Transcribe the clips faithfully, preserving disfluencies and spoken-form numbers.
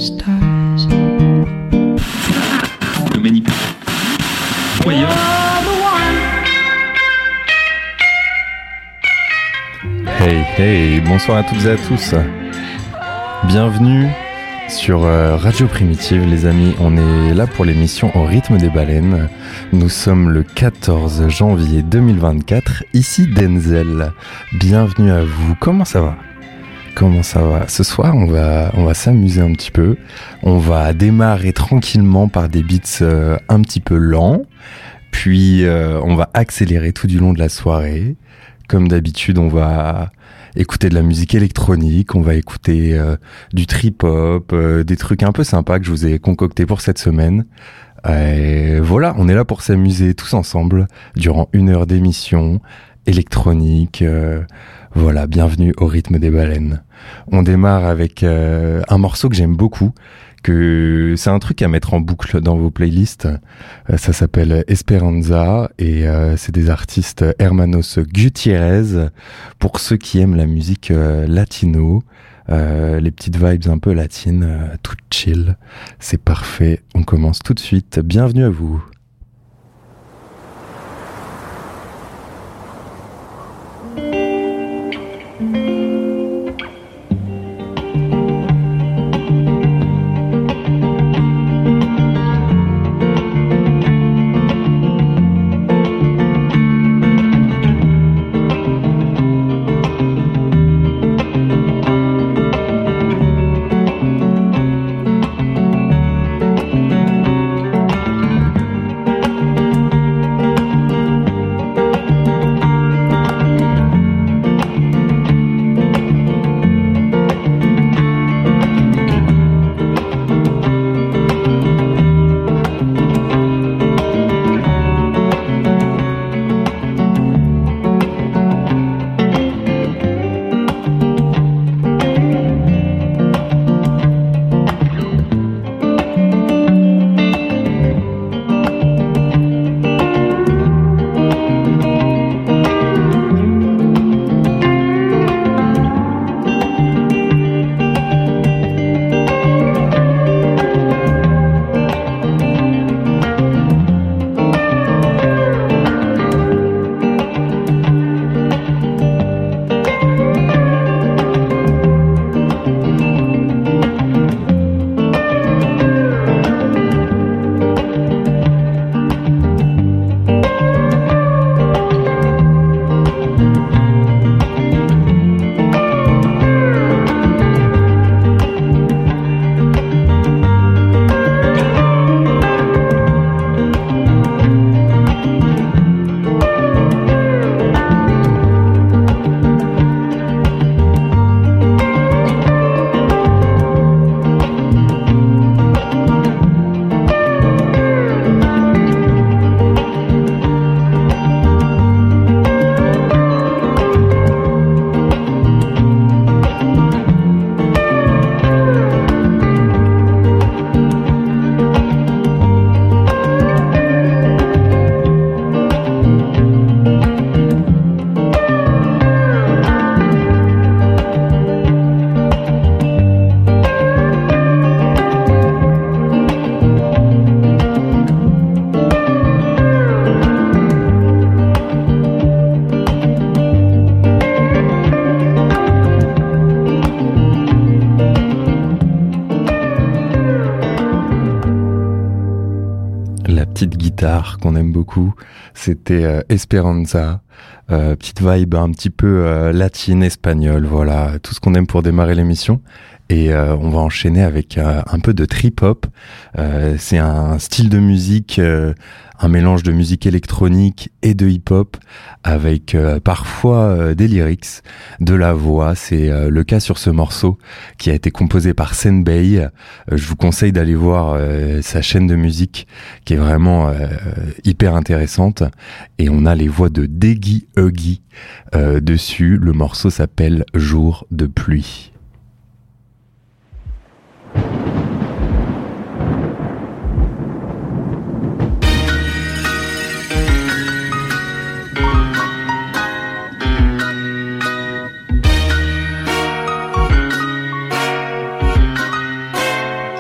stars. Le manipule. Voyons. Hey hey, bonsoir à toutes et à tous. Bienvenue sur euh, Radio Primitive les amis, on est là pour l'émission Au rythme des baleines. Nous sommes le quatorze janvier deux mille vingt-quatre, ici Denzel. Bienvenue à vous, comment ça va ? Comment ça va ? Ce soir on va, on va s'amuser un petit peu. On va démarrer tranquillement par des beats euh, un petit peu lents. Puis euh, on va accélérer tout du long de la soirée. Comme d'habitude, on va écouter de la musique électronique, on va écouter euh, du trip-hop, euh, des trucs un peu sympas que je vous ai concoctés pour cette semaine. Et voilà, on est là pour s'amuser tous ensemble durant une heure d'émission électronique. Euh, voilà, bienvenue au rythme des baleines. On démarre avec euh, un morceau que j'aime beaucoup, que c'est un truc à mettre en boucle dans vos playlists. Euh, ça s'appelle Esperanza et euh, c'est des artistes Hermanos Gutiérrez. Pour ceux qui aiment la musique euh, latino, euh, les petites vibes un peu latines, euh, tout chill, c'est parfait. On commence tout de suite. Bienvenue à vous. Qu'on aime beaucoup, c'était euh, Esperanza, euh, petite vibe un petit peu euh, latine, espagnole, voilà, tout ce qu'on aime pour démarrer l'émission. Et euh, on va enchaîner avec euh, un peu de trip-hop. Euh, c'est un style de musique, euh, un mélange de musique électronique et de hip-hop, avec euh, parfois euh, des lyrics, de la voix. C'est euh, le cas sur ce morceau qui a été composé par Senbei. Euh, je vous conseille d'aller voir euh, sa chaîne de musique qui est vraiment euh, hyper intéressante. Et on a les voix de Deggy Huggy euh, dessus. Le morceau s'appelle Jour de pluie.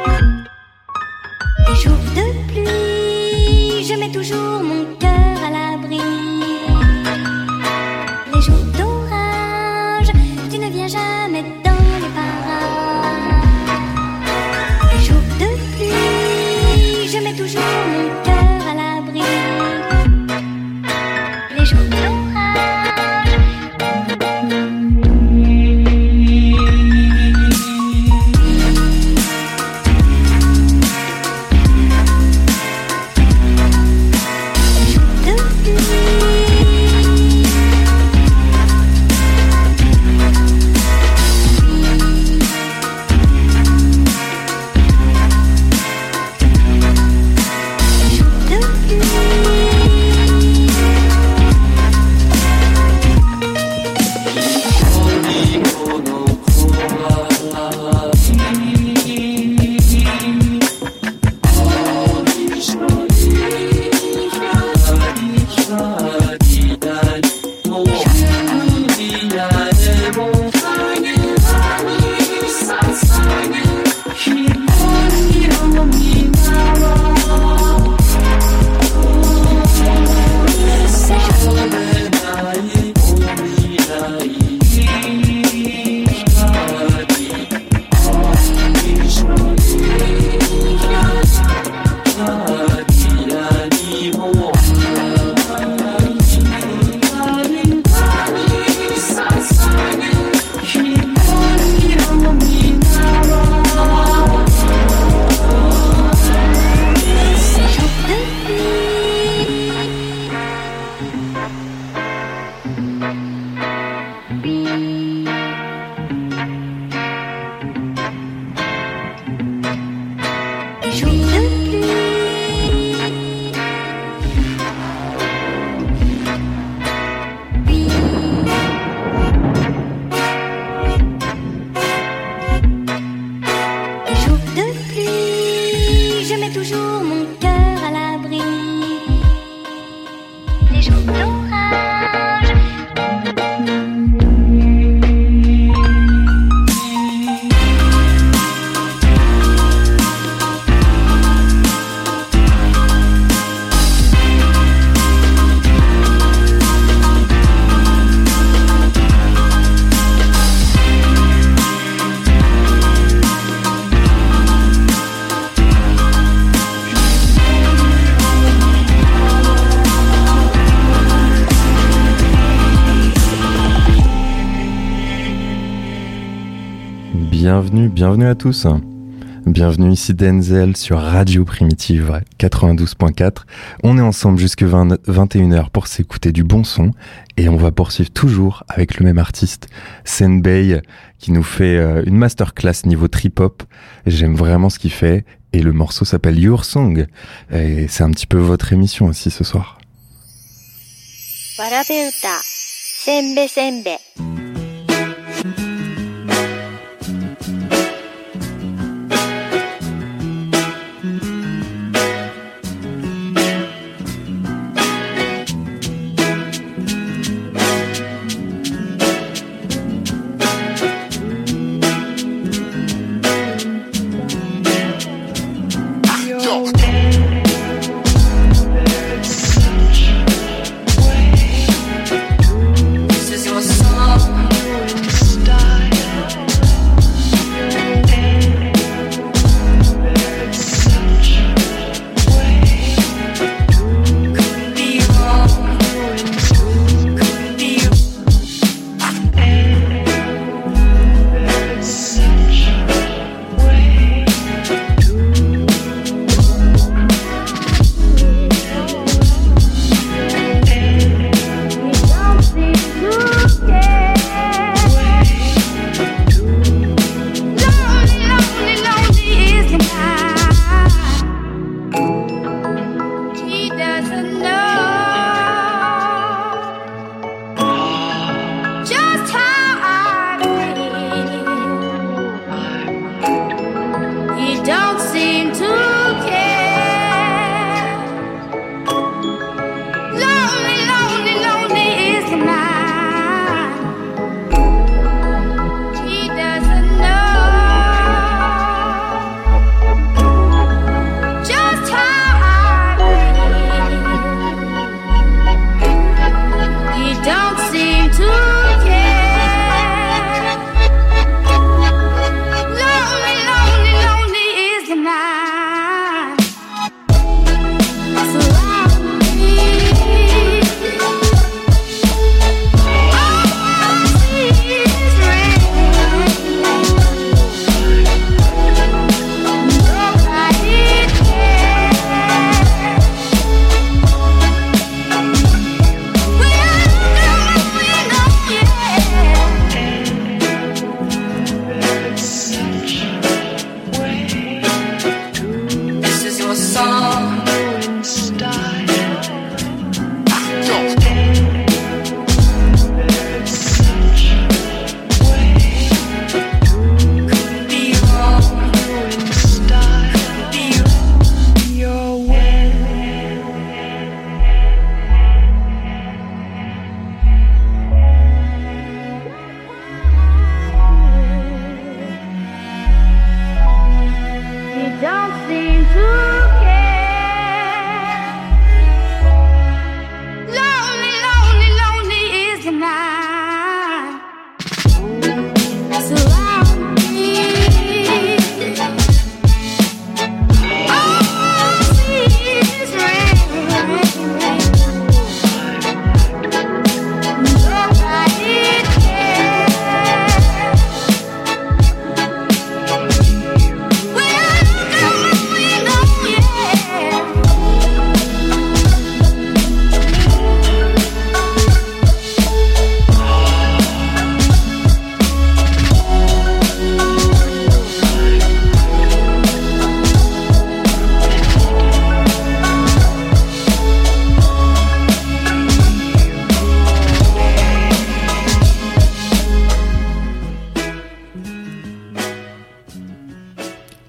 Les jours de pluie, je mets toujours mon cœur à l'abri. Les jours d'orage, tu ne viens jamais dans les parages. Les jours de pluie, je mets toujours mon cœur à l'abri. Les jours d'orage. Bienvenue, bienvenue à tous. Bienvenue ici Denzel sur Radio Primitive quatre-vingt-douze point quatre. On est ensemble jusque vingt et une heures pour s'écouter du bon son et on va poursuivre toujours avec le même artiste, Senbei, qui nous fait une masterclass niveau trip-hop. J'aime vraiment ce qu'il fait et le morceau s'appelle Your Song et c'est un petit peu votre émission aussi ce soir. Warabeuta, Senbei Senbei.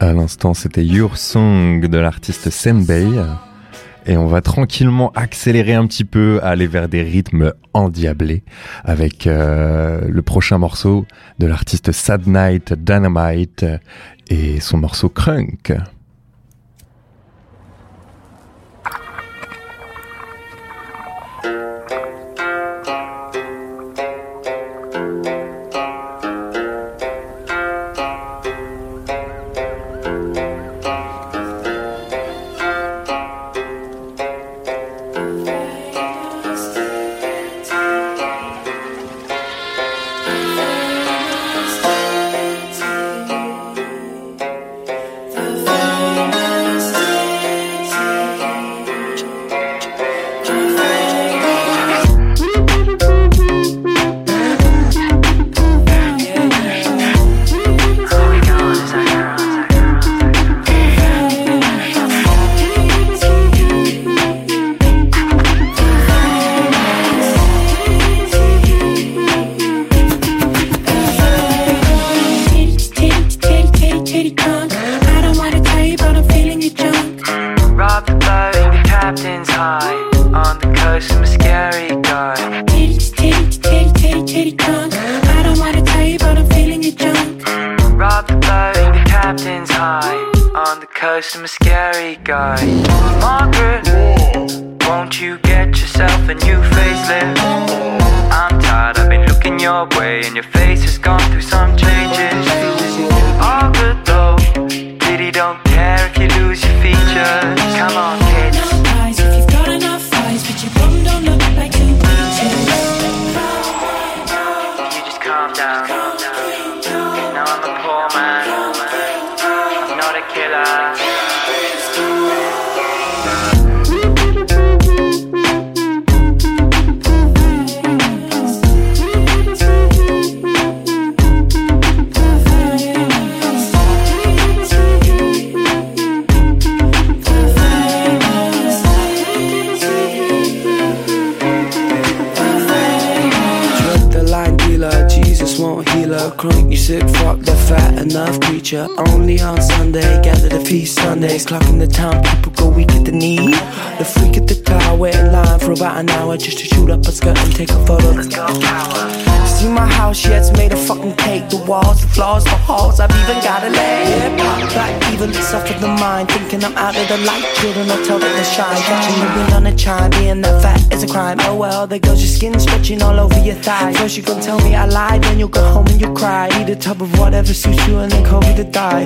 À l'instant, c'était Your Song de l'artiste Senbei. Et on va tranquillement accélérer un petit peu, aller vers des rythmes endiablés avec euh, le prochain morceau de l'artiste Sad Night Dynamite et son morceau Crunk. I'm a scary guy. Margaret, won't you get yourself a new facelift? I'm tired, I've been looking your way, and your face has gone through some changes. All good though, Diddy don't care if you lose your features. Come on, kids. Eyes, if you've got enough eyes, but your bum don't look like two peaches. You just calm down. Now I'm a poor man, I'm not a killer. Won't heal her, chronic, you sick, fuck the fat enough creature. Only on Sunday, gather the feast Sundays. Clocking the town, people go weak at the knee. The freak at the car, wait in line for about an hour just to shoot up a skirt and take a photo. Let's go, power. See my house, yeah, it's made of fucking cake. The walls, the floors, the halls, I've even got a leg. Yeah, pop like evil, it's off of the mind. Thinking I'm out of the light, children, I'll tell that they shine. Catching the wind on a chime, being that fat is a crime. Oh well, there goes your skin stretching all over your thigh. First you gon' tell me I lied, then you'll go home and you cry. Eat a tub of whatever suits you and then call me to die.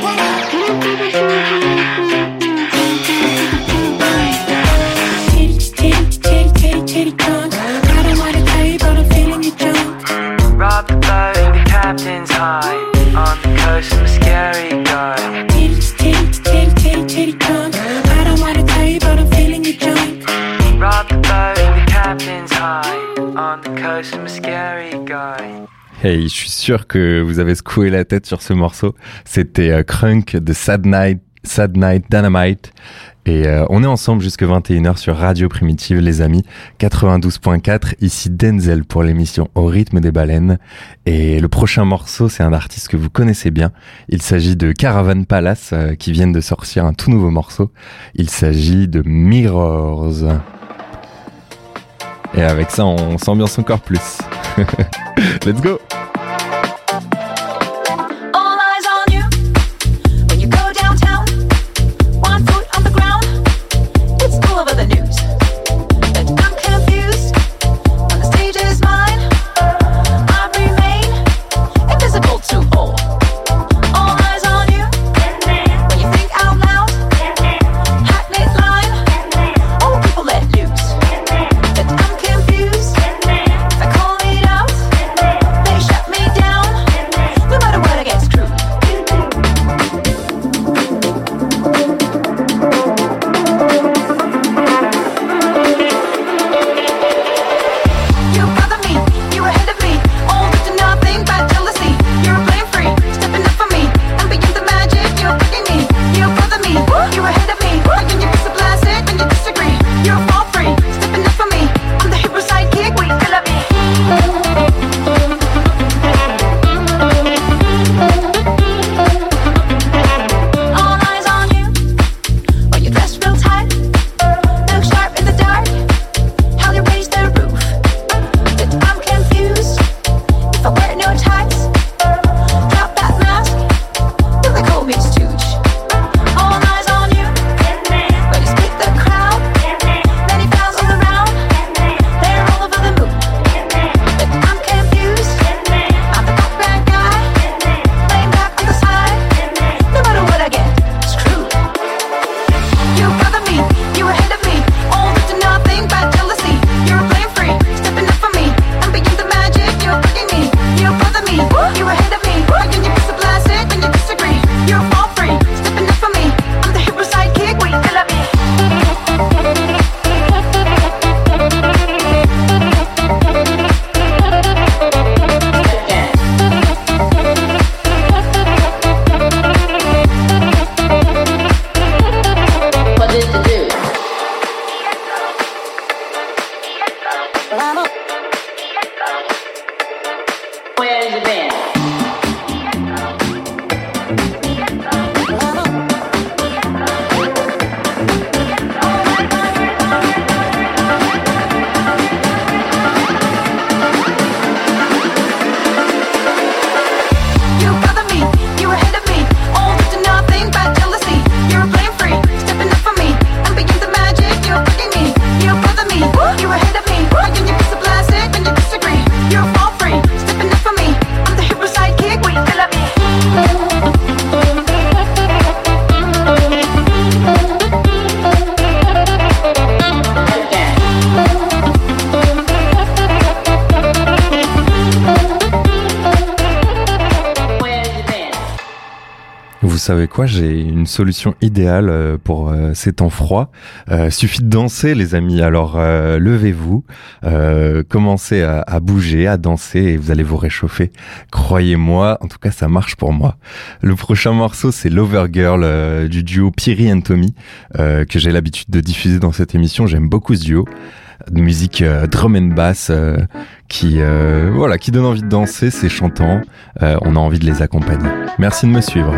Titty, titty, titty, titty, titty, crunk. I don't wanna tell you, but I'm feeling your junk. Rob the boat, the captain's high. On the coast, I'm a scary guy. Titty, titty, titty, titty, titty, crunk. I don't wanna tell you, but I'm feeling your junk. Rob the boat, the captain's high. On the coast, I'm a scary guy. Hey, je suis sûr que vous avez secoué la tête sur ce morceau. C'était euh, Crunk de Sad Night, Sad Night Dynamite. Et euh, on est ensemble jusqu'à vingt et une heures sur Radio Primitive, les amis. quatre-vingt-douze point quatre, ici Denzel pour l'émission Au rythme des baleines. Et le prochain morceau, c'est un artiste que vous connaissez bien. Il s'agit de Caravan Palace, euh, qui viennent de sortir un tout nouveau morceau. Il s'agit de Mirrors. Et avec ça, on s'ambiance encore plus. Let's go! They shall savez quoi, j'ai une solution idéale pour euh, ces temps froids. Euh, suffit de danser, les amis. Alors, euh, levez-vous, euh, commencez à, à bouger, à danser et vous allez vous réchauffer. Croyez-moi, en tout cas, ça marche pour moi. Le prochain morceau, c'est Lovergirl euh, du duo Piri and Tommy, euh, que j'ai l'habitude de diffuser dans cette émission. J'aime beaucoup ce duo. De musique euh, drum and bass euh, qui euh, voilà qui donne envie de danser, c'est chantant, euh, on a envie de les accompagner. Merci de me suivre.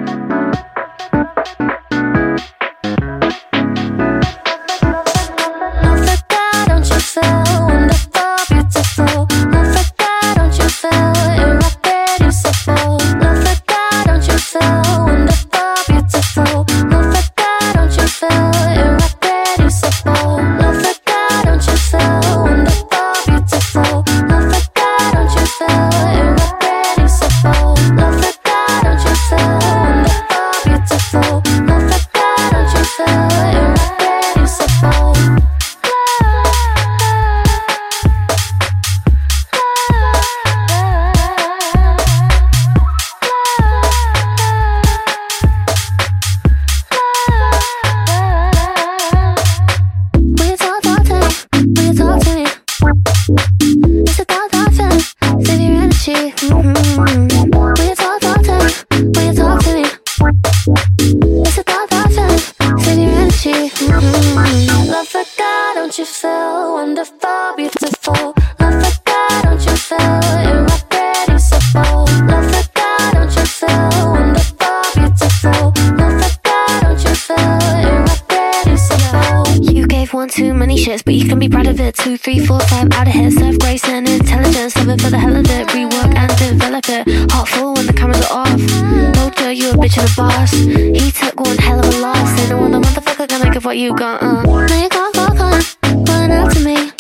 You got, uh, now you got, got, got, run out to me.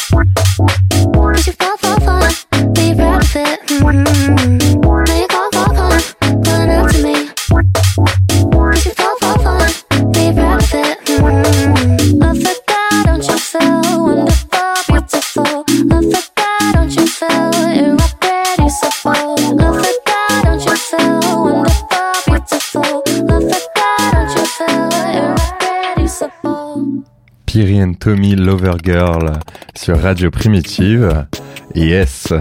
Cause you felt, felt fun, be proud of it. Mm-hmm. Now you got, got, got, run out to me. Cause you felt, felt fun, be proud of it. Mm-hmm. Love for God, don't you feel wonderful, beautiful? Love for God, don't you feel irreplaceable? Love for God, don't you feel wonderful, beautiful? Love for God, don't you feel irreplaceable? Piri and Tommy, Lovergirl sur Radio Primitive. Yes.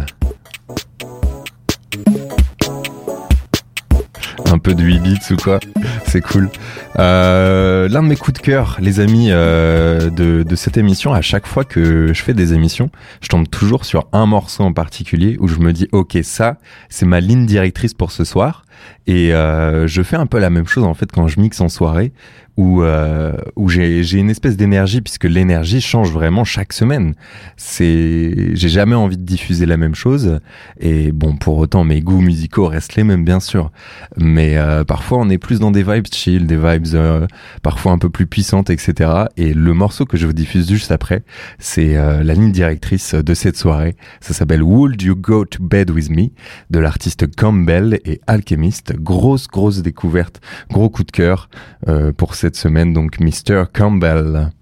Un peu de huit bits ou quoi, c'est cool. Euh, l'un de mes coups de cœur, les amis, euh, de, de cette émission, à chaque fois que je fais des émissions, je tombe toujours sur un morceau en particulier où je me dis, ok, ça, c'est ma ligne directrice pour ce soir. Et euh, je fais un peu la même chose en fait quand je mixe en soirée, où, euh, où j'ai, j'ai une espèce d'énergie, puisque l'énergie change vraiment chaque semaine. C'est, j'ai jamais envie de diffuser la même chose, et bon, pour autant mes goûts musicaux restent les mêmes bien sûr, mais euh, parfois on est plus dans des vibes chill, des vibes euh, parfois un peu plus puissantes, et cetera. Et le morceau que je vous diffuse juste après, c'est euh, la ligne directrice de cette soirée. Ça s'appelle Would You Go to Bed With Me de l'artiste Campbell et Alchemist. Grosse grosse découverte, gros coup de cœur euh, pour cette semaine, donc mister Campbell.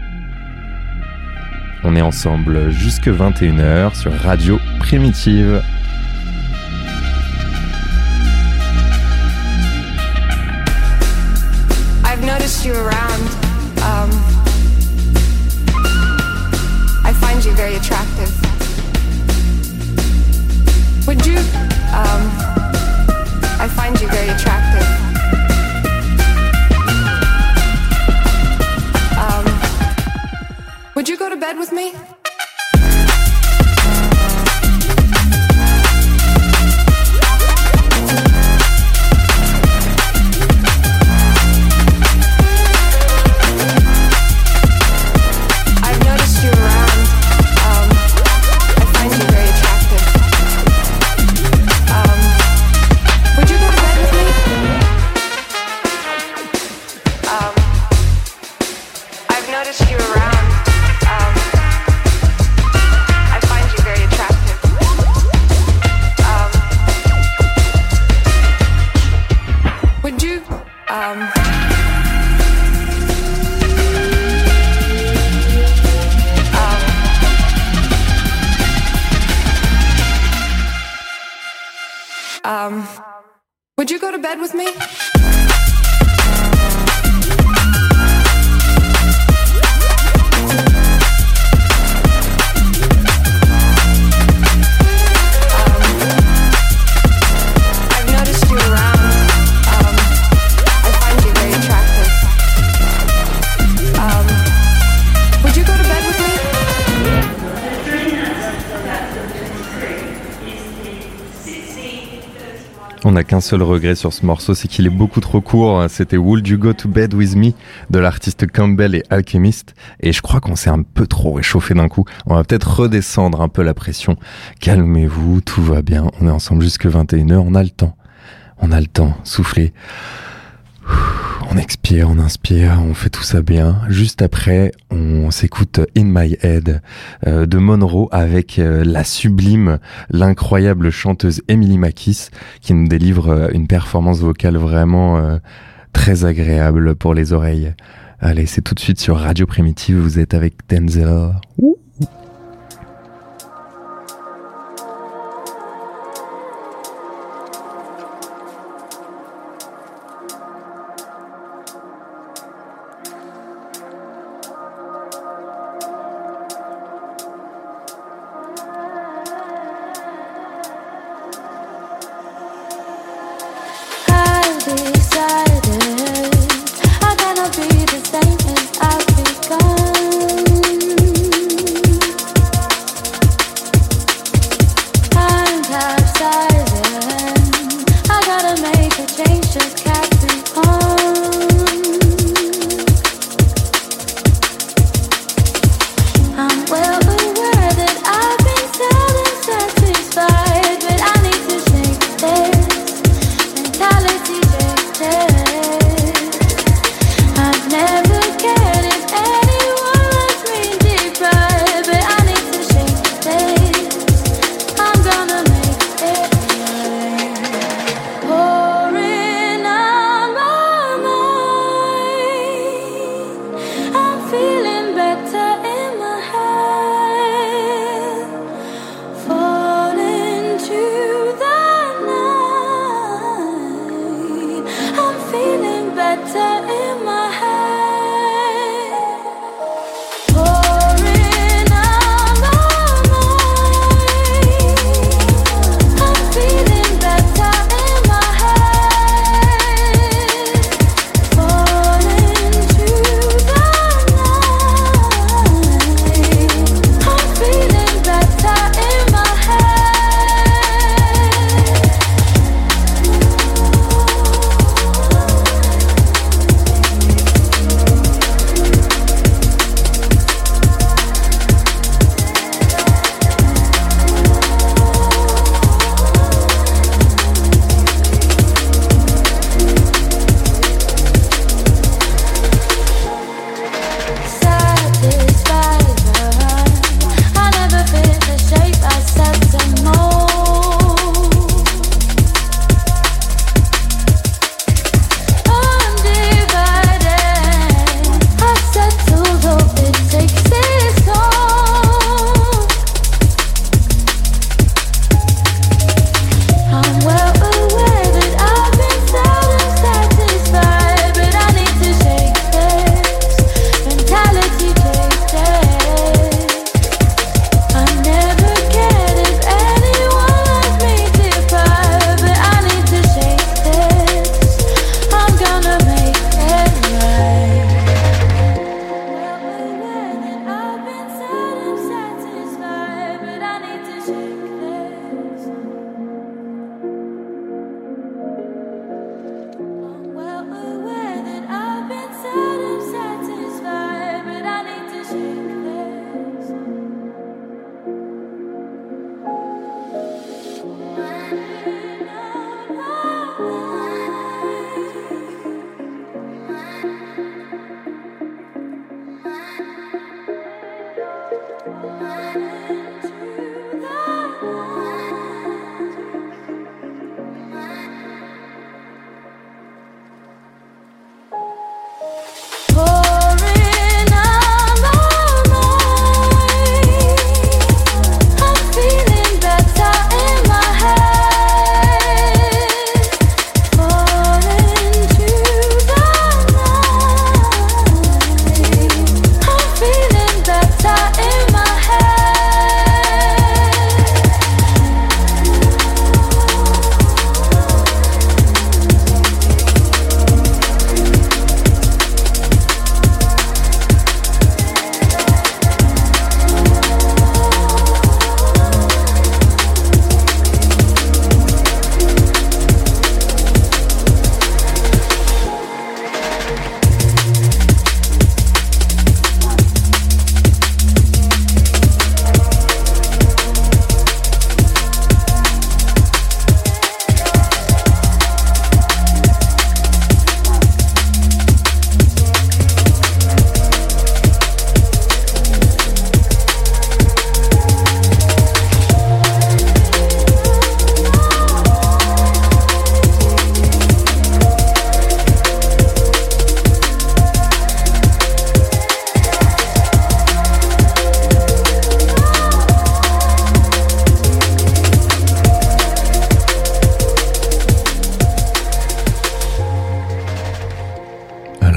On est ensemble jusque vingt et une heures sur Radio Primitive. I've noticed you around. Um, I find you very attractive. Would you, um, I find you very attractive. Um, would you go to bed with me? I've noticed you around. Um, I find you very attractive. Um, would you go to bed with me? Um, I've noticed you around. Um, I find you very attractive. Um, would you, um, um, would you go to bed with me? n'a qu'un seul regret sur ce morceau, c'est qu'il est beaucoup trop court. C'était Would You Go to Bed With Me de l'artiste Campbell et Alchemist. Et je crois qu'on s'est un peu trop réchauffé d'un coup. On va peut-être redescendre un peu la pression. Calmez-vous, tout va bien. On est ensemble jusque vingt et une heures. On a le temps. On a le temps. Soufflez. On expire, on inspire, on fait tout ça bien. Juste après, on s'écoute In My Head euh, de Monroe avec euh, la sublime, l'incroyable chanteuse Emily Makis qui nous délivre euh, une performance vocale vraiment euh, très agréable pour les oreilles. Allez, c'est tout de suite sur Radio Primitive, vous êtes avec Denzel. Ouh. I cannot be the same as I've become.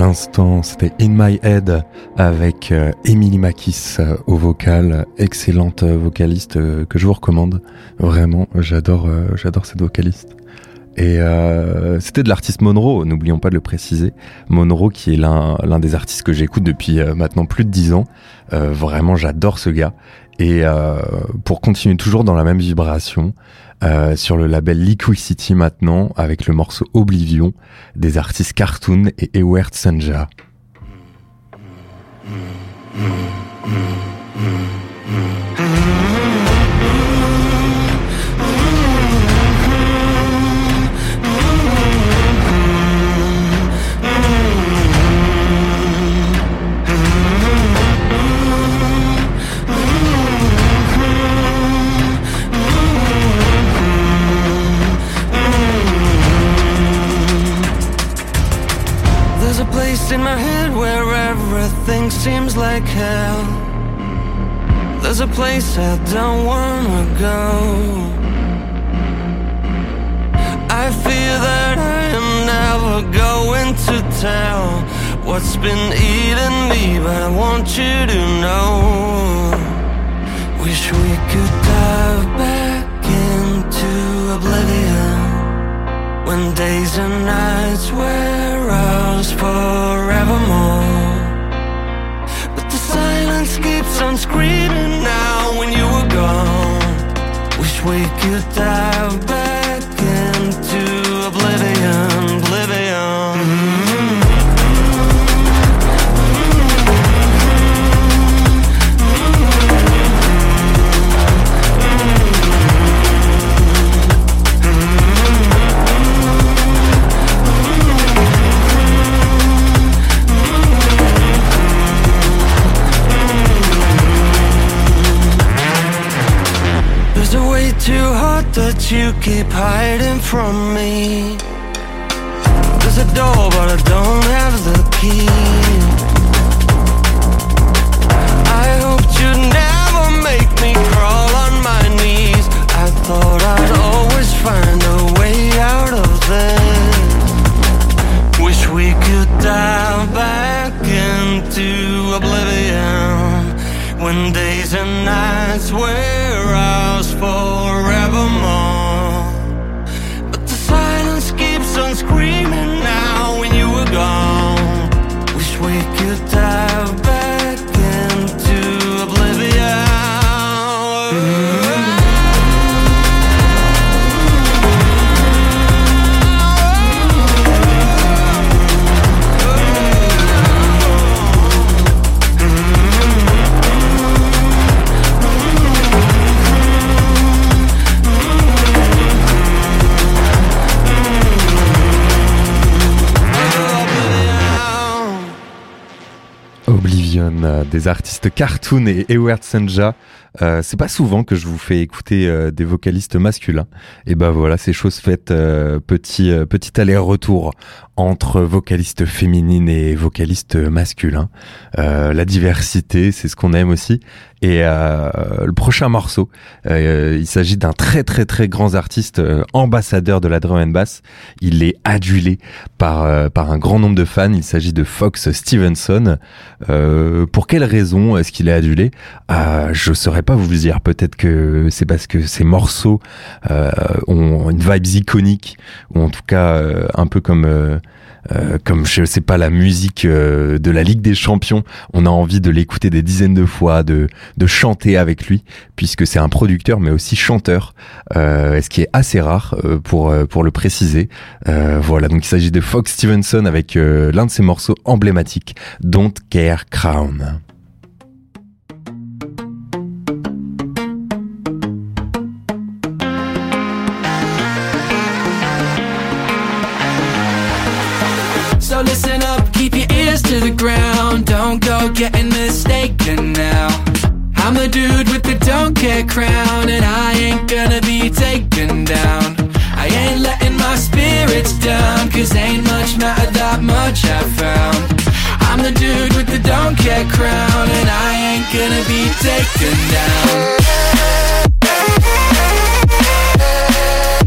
l'instant, c'était In My Head avec euh, Emily Makis euh, au vocal, excellente euh, vocaliste euh, que je vous recommande. Vraiment, j'adore, euh, j'adore cette vocaliste. Et euh, c'était de l'artiste Monroe, n'oublions pas de le préciser. Monroe qui est l'un, l'un des artistes que j'écoute depuis euh, maintenant plus de dix ans. Euh, vraiment, j'adore ce gars. Et euh, pour continuer toujours dans la même vibration, euh, sur le label Liquicity maintenant, avec le morceau Oblivion des artistes Cartoon et Ewert Senja. In my head where everything seems like hell. There's a place I don't wanna go. I fear that I am never going to tell what's been eating me, but I want you to know. Wish we could dive back into oblivion, when days and nights were ours forevermore. But the silence keeps on screaming now when you were gone. Wish we could dive back into oblivion, oblivion. Mm-hmm. Too hard that you keep hiding from me. There's a door but I don't have the key. I hoped you'd never make me crawl on my knees. I thought I'd always find a way out of this. Wish we could dive back into oblivion, when days and nights were ours forevermore. But the silence keeps on screaming now when you were gone. Wish we could dive back into oblivion. Mm-hmm. Oblivion, euh, des artistes Cartoon et Ewert Senja. Euh, c'est pas souvent que je vous fais écouter euh, des vocalistes masculins. Et ben voilà, c'est chose faite. Euh, petit euh, petit aller-retour entre vocalistes féminines et vocalistes masculins. Euh, la diversité, c'est ce qu'on aime aussi. Et euh, le prochain morceau, euh, il s'agit d'un très très très grand artiste, euh, ambassadeur de la drum and bass. Il est adulé par euh, par un grand nombre de fans. Il s'agit de Fox Stevenson. Euh, pour quelle raison est-ce qu'il est adulé ? euh, Je saurais pas vous le dire. Peut-être que c'est parce que ces morceaux euh, ont une vibes iconique, ou en tout cas euh, un peu comme euh, Euh, comme je sais pas la musique euh, de la Ligue des Champions, on a envie de l'écouter des dizaines de fois, de de chanter avec lui, puisque c'est un producteur mais aussi chanteur, euh, ce qui est assez rare euh, pour euh, pour le préciser. Euh, voilà, donc il s'agit de Fox Stevenson avec euh, l'un de ses morceaux emblématiques, Don't Care Crown. So listen up, keep your ears to the ground. Don't go getting mistaken now. I'm the dude with the don't care crown, and I ain't gonna be taken down. I ain't letting my spirits down, cause ain't much matter that much I found. I'm the dude with the don't care crown, and I ain't gonna be taken down.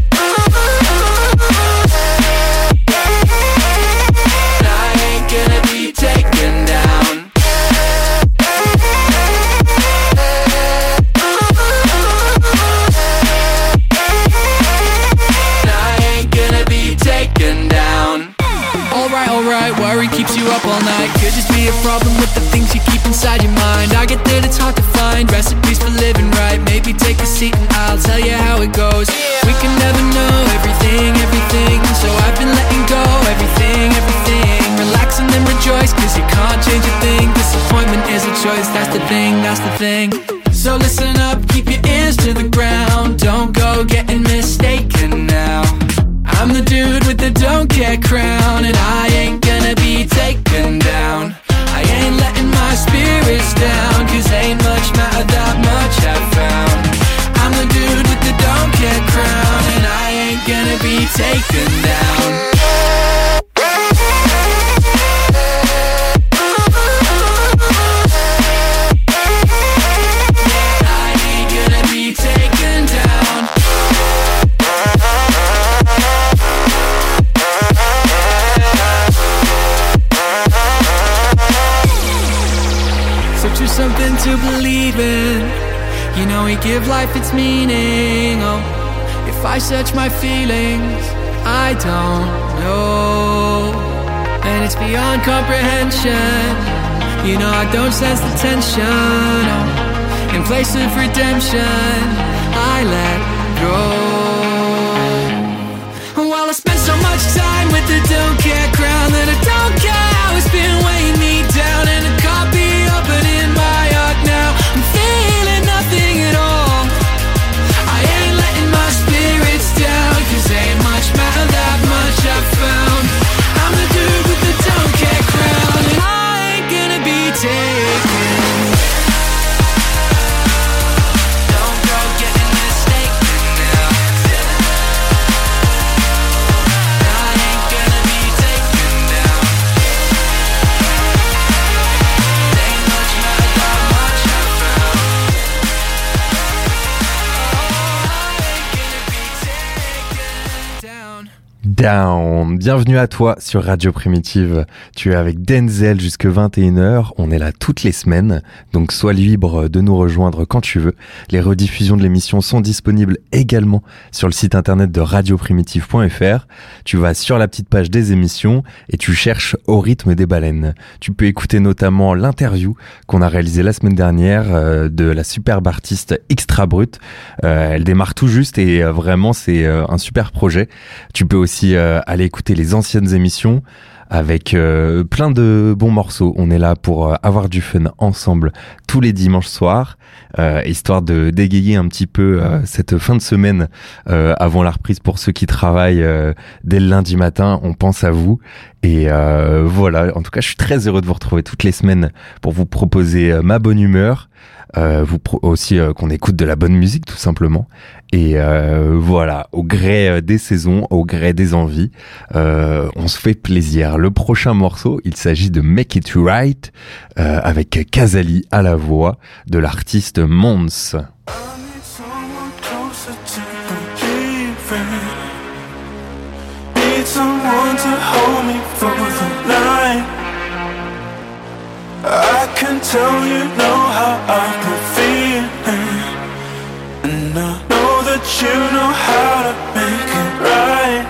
Gonna be night. Could just be a problem with the things you keep inside your mind. I get that it's hard to find recipes for living right. Maybe take a seat and I'll tell you how it goes. We can never know everything, everything. So I've been letting go everything, everything. Relax and then rejoice, cause you can't change a thing. Disappointment is a choice, that's the thing, that's the thing. So listen up, keep your ears to the ground. Don't go getting mistaken now. I'm the dude with the don't care crown, and I ain't gonna be taken down. I ain't letting my spirits down, cause ain't much matter that much I've found. I'm the dude with the don't care crown, and I ain't gonna be taken down. Something to believe in. You know we give life its meaning. Oh, if I search my feelings, I don't know. And it's beyond comprehension. You know I don't sense the tension. Oh, in place of redemption, I let go. While I spend so much time with the don't care crown, that I don't care how it's been weighing me down. And it can't be opening my heart now. I'm feeling nothing at all. I ain't letting my spirits down, cause ain't much matter that much I've found. I'm the dude with the don't care crown, and I ain't gonna be taken. Don't go getting mistaken now. I ain't gonna be taken down. Ain't much matter that much I've found. I ain't gonna be taken down. Down. Bienvenue à toi sur Radio Primitive. Tu es avec Denzel jusque vingt et une heures. On est là toutes les semaines, donc sois libre de nous rejoindre quand tu veux. Les rediffusions de l'émission sont disponibles également sur le site internet de radio primitive point f r. Tu vas sur la petite page des émissions et tu cherches Au rythme des baleines. Tu peux écouter notamment l'interview qu'on a réalisée la semaine dernière euh, de la superbe artiste Extra Brut. Euh, elle démarre tout juste et euh, vraiment c'est euh, un super projet. Tu peux aussi euh, aller écouter les anciennes émissions avec euh, plein de bons morceaux. On est là pour euh, avoir du fun ensemble tous les dimanches soirs, euh, histoire de dégayer un petit peu euh, cette fin de semaine euh, avant la reprise pour ceux qui travaillent euh, dès le lundi matin. On pense à vous. Et euh, voilà, en tout cas, je suis très heureux de vous retrouver toutes les semaines pour vous proposer euh, ma bonne humeur. Euh, vous pro- aussi euh, qu'on écoute de la bonne musique tout simplement et euh, voilà, au gré euh, des saisons, au gré des envies, euh, on se fait plaisir. Le prochain morceau, il s'agit de Make It Right euh, avec Kazali à la voix de l'artiste Mons. I can tell you know how I've been feeling, and I know that you know how to make it right.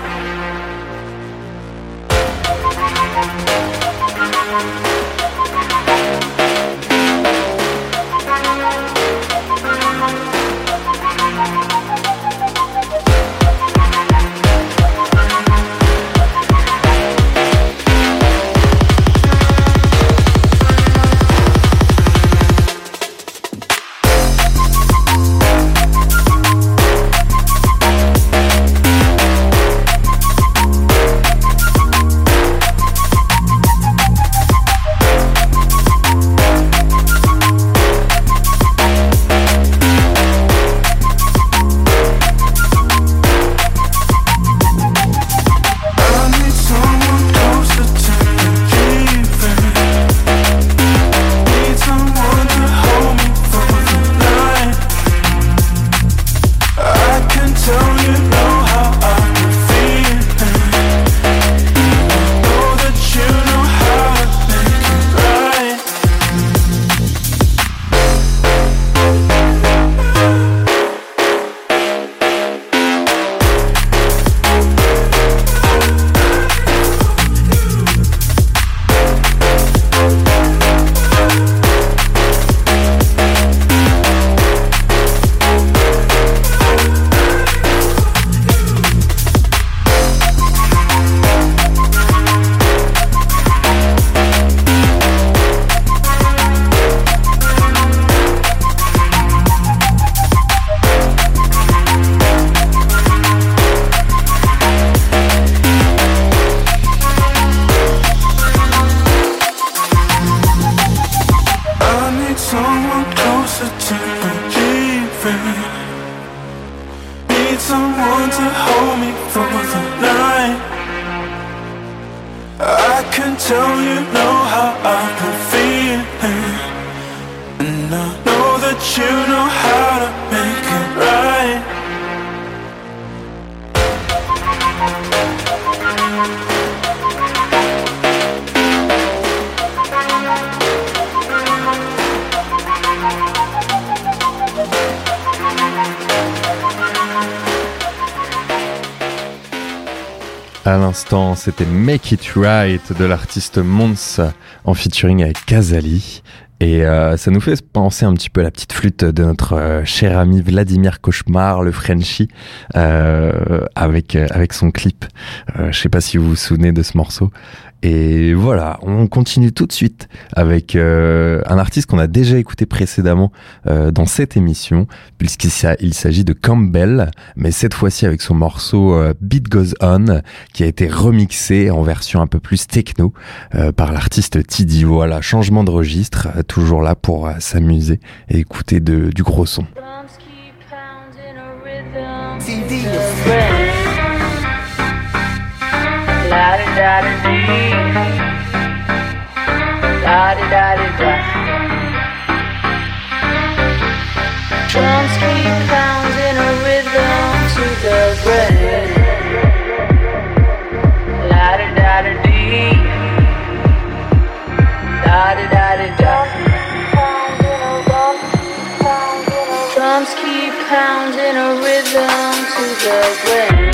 leaving. Need someone to hold me for the night. I can tell you know how I've been feeling, and I know that you know how to make it right. À l'instant, c'était Make It Right de l'artiste Mons en featuring avec Kazali. Et euh, ça nous fait penser un petit peu à la petite flûte de notre euh, cher ami Vladimir Cauchemar, le Frenchie, euh, avec, euh, avec son clip. Euh, je sais pas si vous vous souvenez de ce morceau. Et voilà, on continue tout de suite avec euh, un artiste qu'on a déjà écouté précédemment euh, dans cette émission, puisqu'il il s'agit de Campbell, mais cette fois-ci avec son morceau euh, Beat Goes On, qui a été remixé en version un peu plus techno euh, par l'artiste Tidy. Voilà, changement de registre, euh, toujours là pour euh, s'amuser et écouter de, du gros son. La da da da dee, da da da da da. Drums keep pounding a rhythm to the brain. La da da da dee, da da da da da. Drums keep pounding a rhythm to the brain.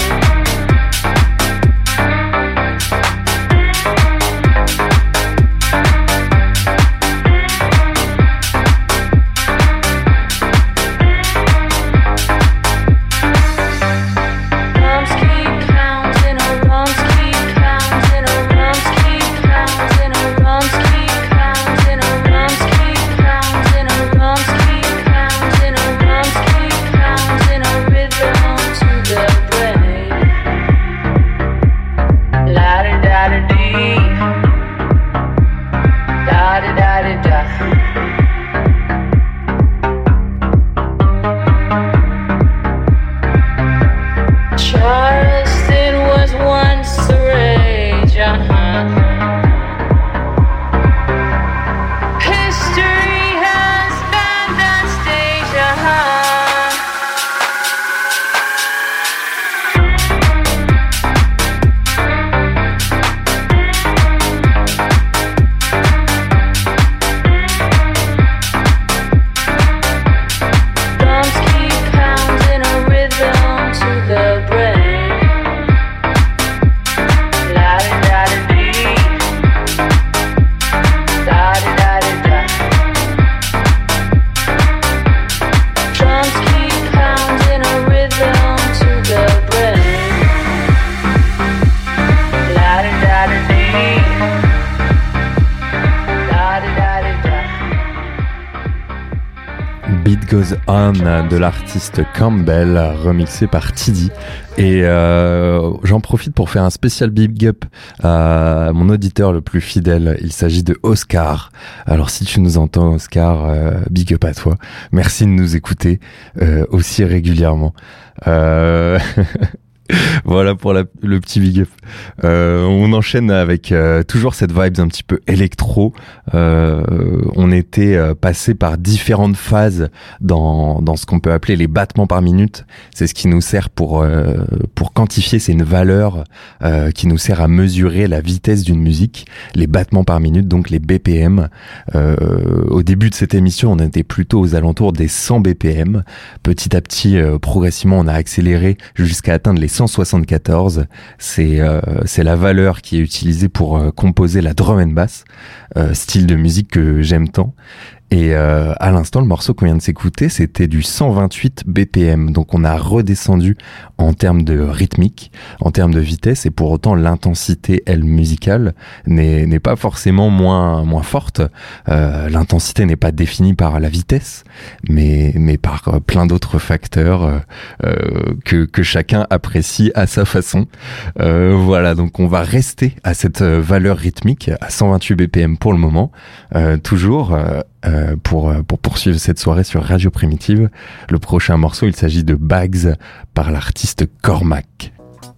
Goes On de l'artiste Campbell, remixé par Tidy. Et euh, j'en profite pour faire un spécial big up à mon auditeur le plus fidèle. Il s'agit de Oscar. Alors si tu nous entends, Oscar, euh, big up à toi. Merci de nous écouter euh, aussi régulièrement. Euh... Voilà pour la, le petit big up. Euh, on enchaîne avec euh, toujours cette vibe un petit peu électro. Euh, on était euh, passé par différentes phases dans dans ce qu'on peut appeler les battements par minute. C'est ce qui nous sert pour euh, pour quantifier. C'est une valeur euh, qui nous sert à mesurer la vitesse d'une musique. Les battements par minute, donc les B P M. Euh, au début de cette émission, on était plutôt aux alentours des cent B P M. Petit à petit, euh, progressivement, on a accéléré jusqu'à atteindre les cent soixante-quatorze. C'est euh, c'est la valeur qui est utilisée pour euh, composer la drum and bass, euh, style de musique que j'aime tant. Et euh, à l'instant, le morceau qu'on vient de s'écouter, c'était du cent vingt-huit B P M. Donc on a redescendu en termes de rythmique, en termes de vitesse, et pour autant l'intensité, elle, musicale, n'est, n'est pas forcément moins, moins forte. Euh, l'intensité n'est pas définie par la vitesse, mais, mais par euh, plein d'autres facteurs euh, euh, que, que chacun apprécie à sa façon. Euh, voilà, donc on va rester à cette valeur rythmique, à cent vingt-huit B P M pour le moment, euh, toujours... Euh, euh, pour, pour poursuivre cette soirée sur Radio Primitive. Le prochain morceau, il s'agit de Bags par l'artiste Cormac.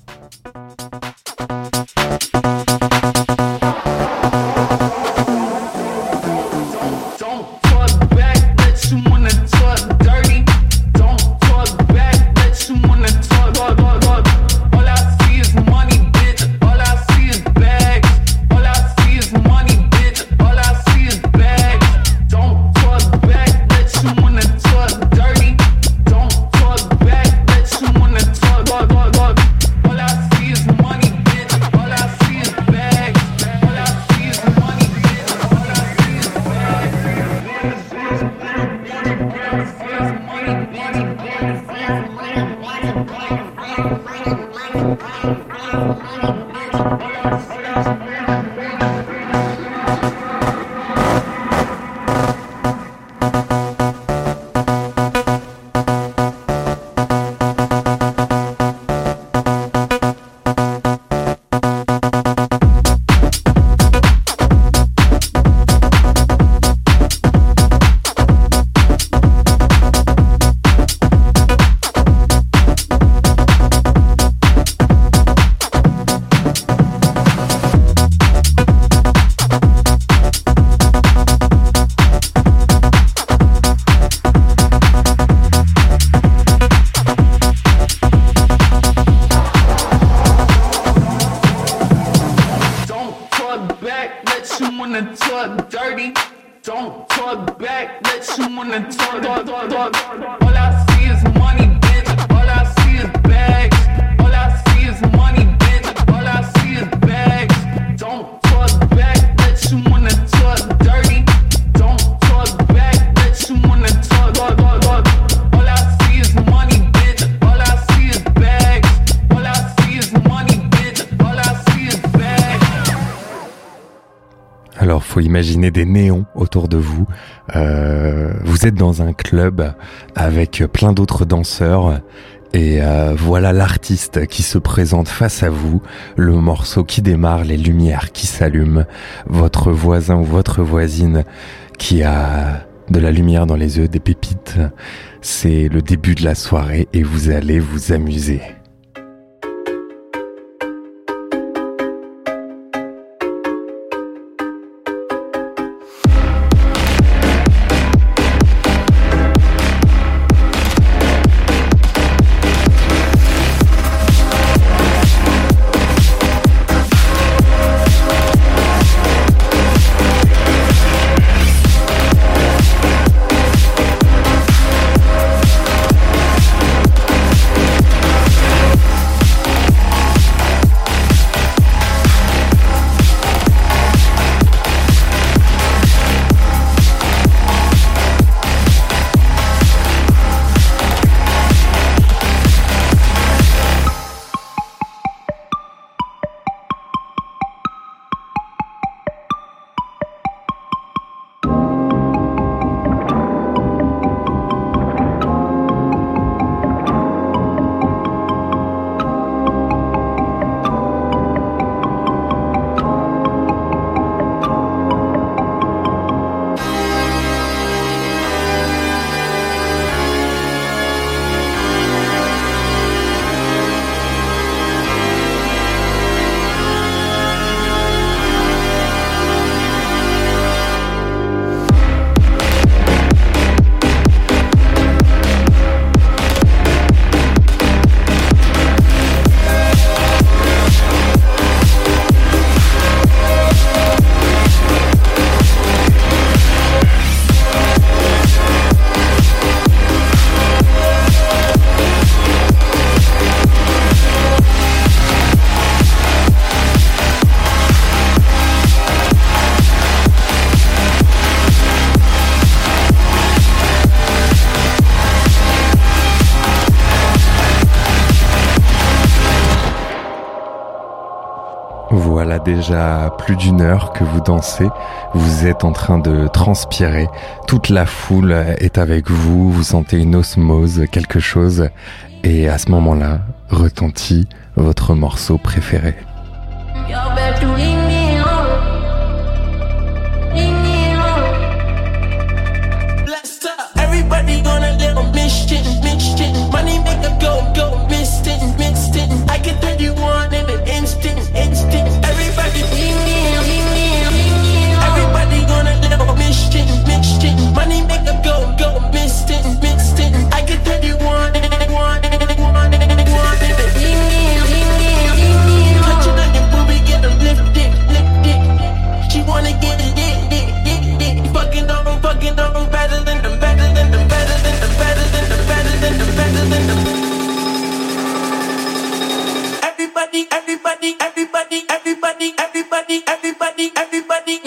Alors, faut imaginer des néons autour de vous. Euh, vous êtes dans un club avec plein d'autres danseurs et euh, voilà l'artiste qui se présente face à vous. Le morceau qui démarre, les lumières qui s'allument, votre voisin ou votre voisine qui a de la lumière dans les yeux, des pépites. C'est le début de la soirée et vous allez vous amuser. Voilà déjà plus d'une heure que vous dansez, vous êtes en train de transpirer, toute la foule est avec vous, vous sentez une osmose, quelque chose, et à ce moment-là, retentit votre morceau préféré. can turn you on in an instant, instant. Everybody, everybody gonna live mission, mission. Money make a go, go, mistin', mistin'. I can turn you on, on, on, on, on. Touching on your booby, get them lifted, lifted. She wanna get it, it, it, it, it. Fucking on them, fucking on them, better than them, better than them, better than them, better than them, better than them, better than them. Everybody, everybody, everybody, everybody, everybody, everybody, everybody.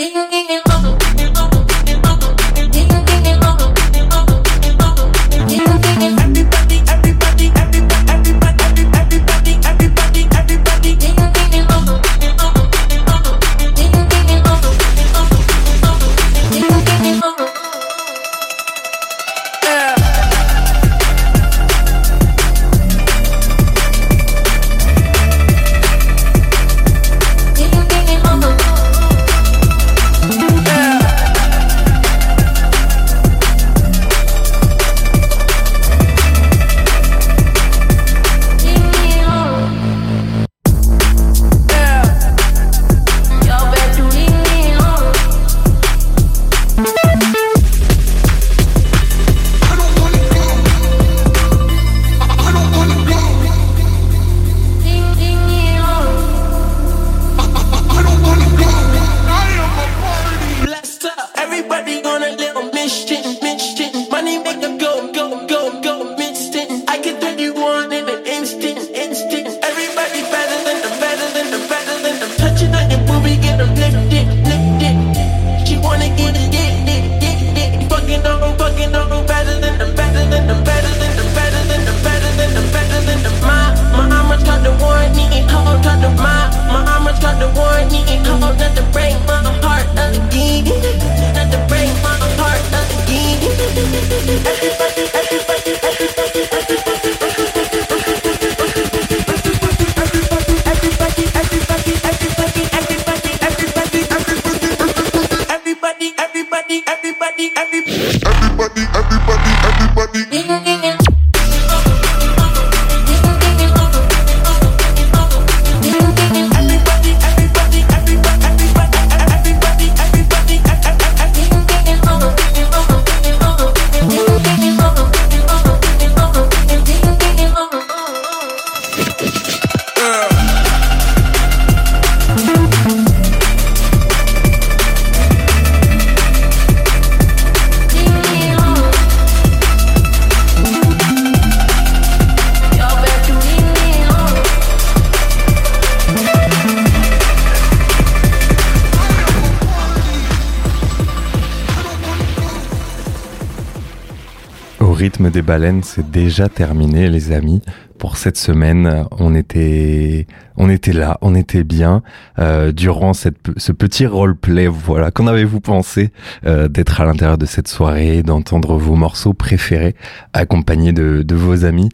Rythme des baleines, c'est déjà terminé, les amis. Pour cette semaine, on était, on était là, on était bien euh, durant cette, ce petit roleplay. Voilà, qu'en avez-vous pensé euh, d'être à l'intérieur de cette soirée, d'entendre vos morceaux préférés accompagnés de, de vos amis?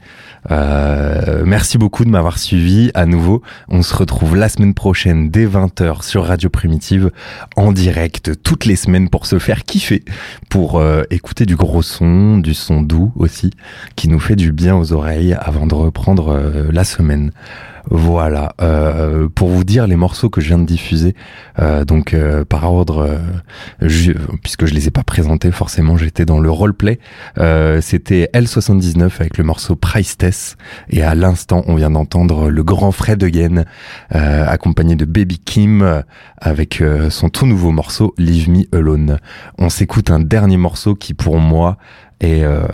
euh, Merci beaucoup de m'avoir suivi. À nouveau, on se retrouve la semaine prochaine dès vingt heures sur Radio Primitive en direct toutes les semaines pour se faire kiffer, pour euh, écouter du gros son, du son doux aussi, qui nous fait du bien aux oreilles avant de reprendre euh, la semaine. Voilà, euh, pour vous dire les morceaux que je viens de diffuser, euh, donc euh, par ordre, euh, je, puisque je les ai pas présentés forcément, j'étais dans le roleplay, euh, c'était L soixante-dix-neuf avec le morceau Price Test, et à l'instant on vient d'entendre le grand Fred Again, euh, accompagné de Baby Kim, euh, avec euh, son tout nouveau morceau Leave Me Alone. On s'écoute un dernier morceau qui pour moi est... Euh,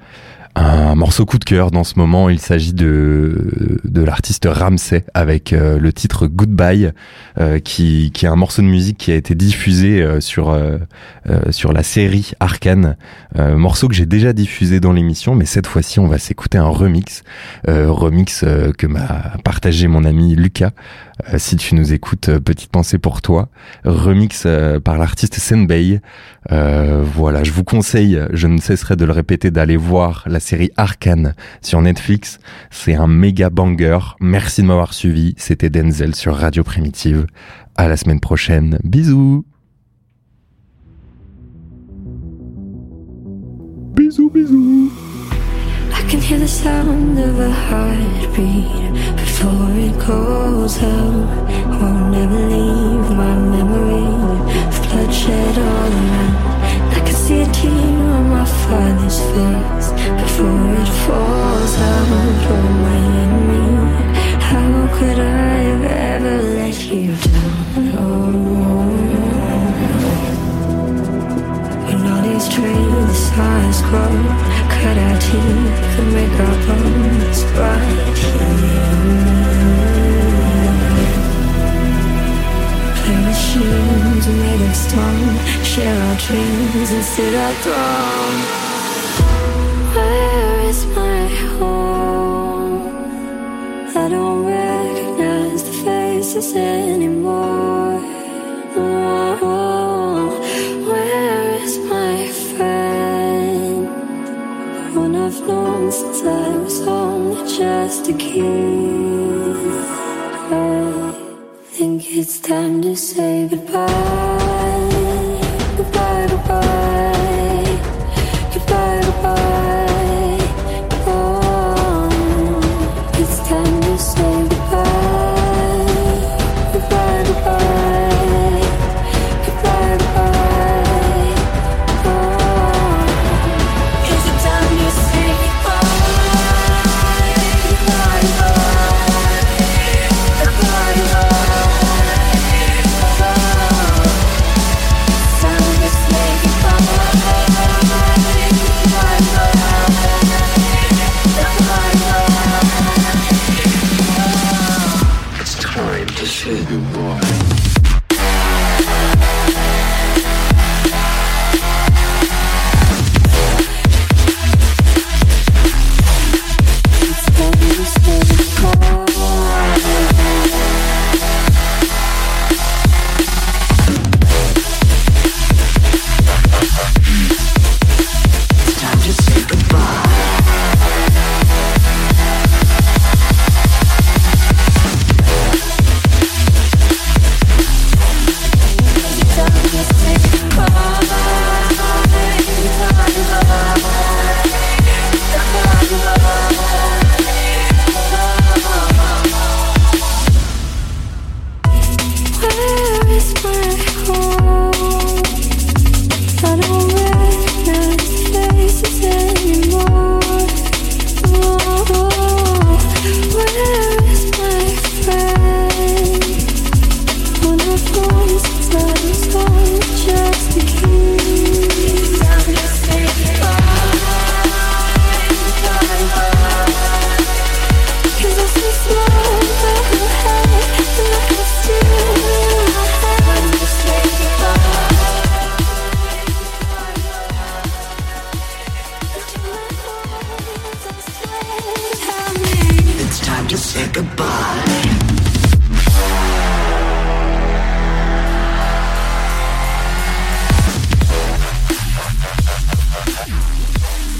un morceau coup de cœur dans ce moment. Il s'agit de de l'artiste Ramsey avec euh, le titre Goodbye, euh, qui qui est un morceau de musique qui a été diffusé euh, sur euh, euh, sur la série Arcane, euh, morceau que j'ai déjà diffusé dans l'émission, mais cette fois-ci on va s'écouter un remix, euh, remix euh, que m'a partagé mon ami Lucas. Euh, si tu nous écoutes, euh, petite pensée pour toi. Remix euh, par l'artiste Senbei. Euh, voilà, je vous conseille, je ne cesserai de le répéter, d'aller voir la série Arcane sur Netflix. C'est un méga banger. Merci de m'avoir suivi. C'était Denzel sur Radio Primitive. À la semaine prochaine. Bisous. Bisous, bisous. I can hear the sound of a heartbeat before it goes out. Won't ever leave my memory of bloodshed all around. I can see a tear on my father's face before it falls out. Oh, my enemy, how could I have ever let you down? Oh, when all these trees are grown, cut our teeth and make our bones right here. Play machines made of stone, share our dreams and sit our throne. Where is my home? I don't recognize the faces anymore. Oh, where is my friend? The one I've known since I was only just a kid. I think it's time to say goodbye. Goodbye, goodbye. Goodbye, goodbye. Oh, it's time to say goodbye. Goodbye, goodbye. Goodbye, goodbye. Oh, is it time to say goodbye? Goodbye, goodbye. Goodbye, goodbye. It's time to say goodbye.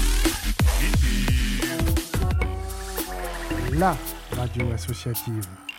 La radio associative.